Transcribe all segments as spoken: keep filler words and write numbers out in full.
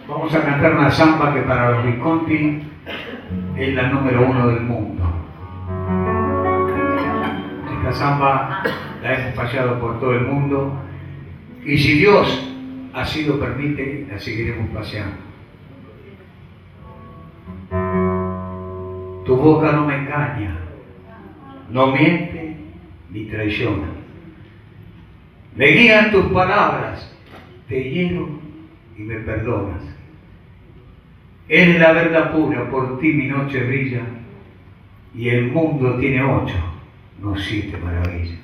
Vamos a cantar una samba que para los Visconti es la número uno del mundo. Esta samba la hemos paseado por todo el mundo y si Dios así lo permite, la seguiremos paseando. Tu boca no me engaña, no miente ni traiciona. Me guían tus palabras, te hiero y me perdonas. Eres la verdad pura, por ti mi noche brilla y el mundo tiene ocho, no siete maravillas.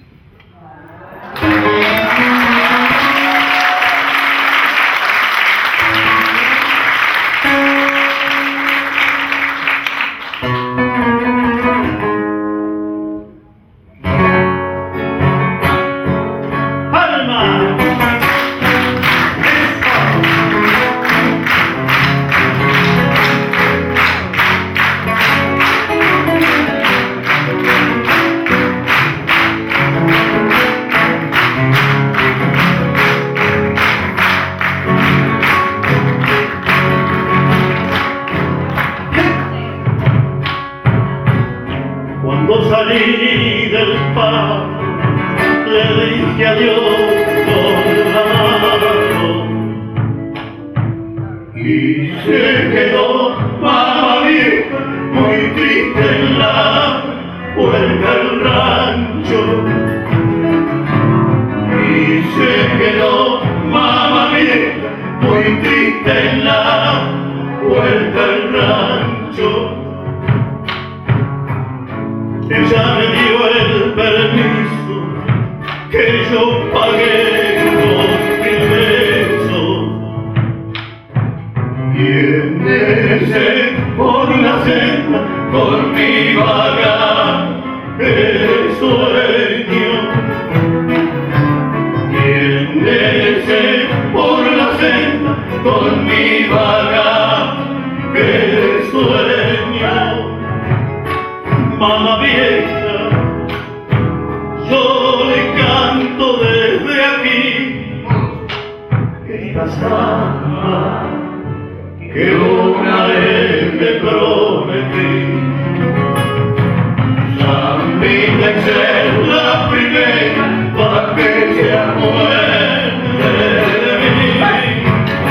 Cuando salí del pan, le dije adiós con la mano y se quedó mamá vieja muy triste en la puerta del rancho. Y se quedó mamá vieja muy triste en la puerta del rancho. Ella me dio el permiso que yo pagué con mil besos. Y enderecé por la senda con mi vaga el sueño. Y enderecé por la senda con mi vaga el sueño. Mamá vieja, yo le canto desde aquí esta samba que una vez me prometí. Sambita y ser la primera para que se acuerde de mí.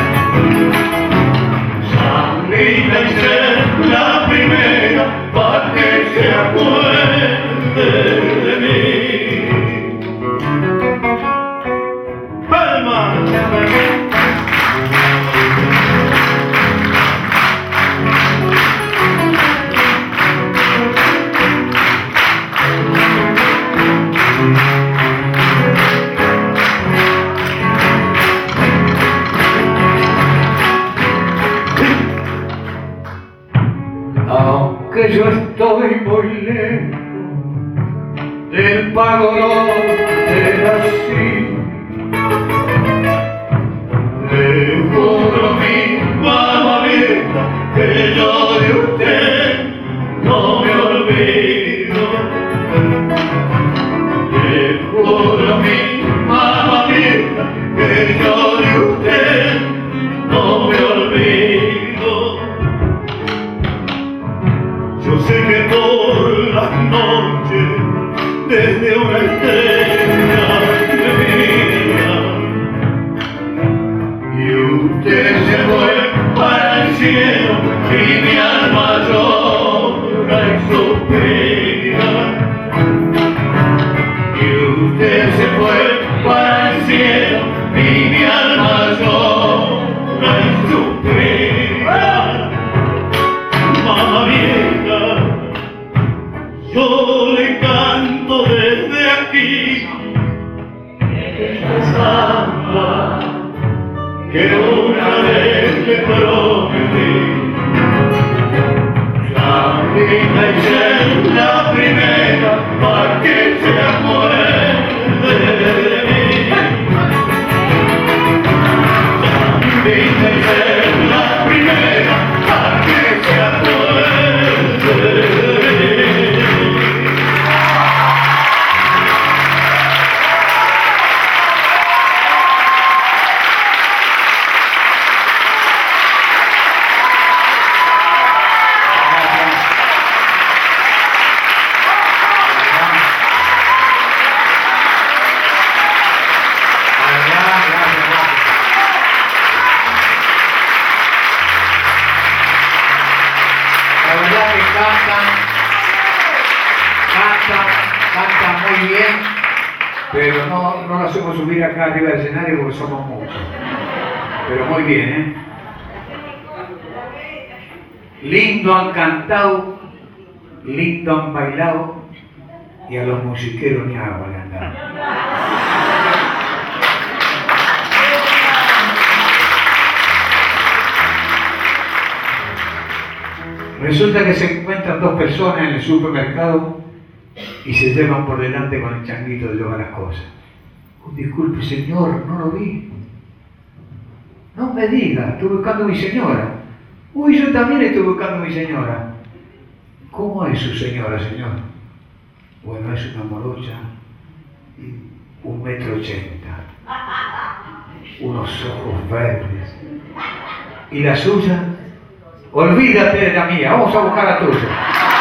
Sambita y ser la primera para que se acuerde de mí. ¡Palma! Aunque yo estoy muy lejos del pagodón de la cima, le juro a mi mamá vieja que yo de usted no me olvido. Le juro a mi mamá vieja que yo de usted no me olvido. Yo sé que por las noches desde una estrella me mira y usted se fue para el cielo y me cantan, cantan, cantan muy bien, pero no, no lo hacemos subir acá arriba del escenario porque somos muchos. Pero muy bien, ¿eh? Lindo han cantado, lindo han bailado, y a los musiqueros ni agua le han dado. Resulta que se encuentran dos personas en el supermercado y se llevan por delante con el changuito de llevar las cosas. Oh, disculpe señor, no lo vi. No me diga, estoy buscando a mi señora. Uy, yo también estoy buscando a mi señora. ¿Cómo es su señora, señor? Bueno, es una morocha, un metro ochenta, unos ojos verdes. ¿Y la suya? Olvídate de la mía, vamos a buscar la tuya.